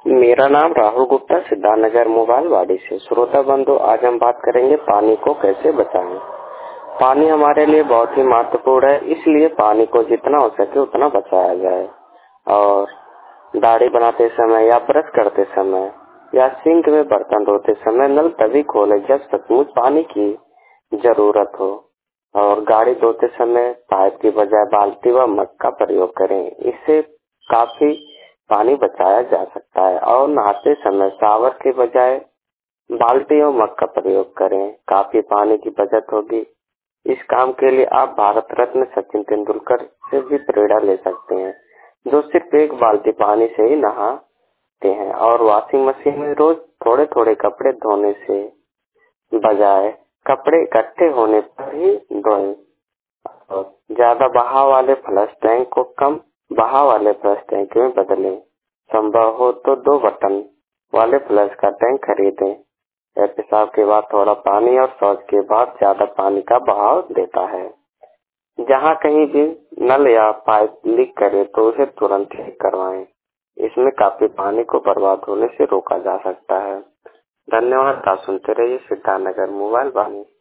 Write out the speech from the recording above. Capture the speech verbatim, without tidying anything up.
मेरा नाम राहुल गुप्ता, सिद्धार्थनगर मोबाइल वाड़ी से। श्रोता बंधु, आज हम बात करेंगे पानी को कैसे बचाएं। पानी हमारे लिए बहुत ही महत्वपूर्ण है, इसलिए पानी को जितना हो सके उतना बचाया जाए। और दाढ़ी बनाते समय या ब्रश करते समय या सिंक में बर्तन धोते समय नल तभी खोले जब सचमुच पानी की जरूरत हो। और गाड़ी धोते समय पाइप की बजाय बाल्टी व मग का प्रयोग करें, इससे काफी पानी बचाया जा सकता है। और नहाते समय शावर के बजाय बाल्टी और मग का प्रयोग करें, काफी पानी की बचत होगी। इस काम के लिए आप भारत रत्न सचिन तेंदुलकर से भी प्रेरणा ले सकते हैं, जो सिर्फ एक बाल्टी पानी से ही नहाते हैं। और वॉशिंग मशीन में रोज थोड़े थोड़े कपड़े धोने से बजाय कपड़े इकट्ठे होने पर ही धोएं। और ज्यादा बहाव वाले फ्लश टैंक को कम बहाव वाले फ्लश टैंक में बदलें। संभव हो तो दो बटन वाले फ्लश का टैंक खरीदें। यह पेशाब के बाद थोड़ा पानी और शौच के बाद ज्यादा पानी का बहाव देता है। जहाँ कहीं भी नल या पाइप लीक करे तो उसे तुरंत ठीक करवाएं। इसमें काफी पानी को बर्बाद होने से रोका जा सकता है। धन्यवाद। आप सुनते रहिए सिद्धार्थनगर मोबाइल वाणी।